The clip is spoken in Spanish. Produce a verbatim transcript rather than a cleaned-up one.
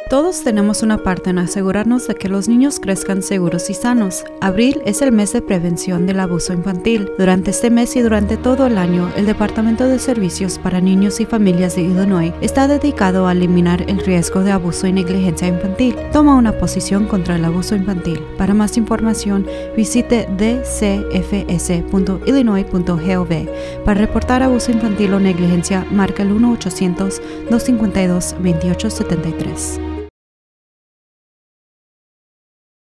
Todos tenemos una parte en asegurarnos de que los niños crezcan seguros y sanos. Abril es el mes de prevención del abuso infantil. Durante este mes y durante todo el año, el Departamento de Servicios para Niños y Familias de Illinois está dedicado a eliminar el riesgo de abuso y negligencia infantil. Toma una posición contra el abuso infantil. Para más información, visite d c f s punto illinois punto gov. Para reportar abuso infantil o negligencia, marca el uno ochocientos, dos cinco dos, dos ocho siete tres.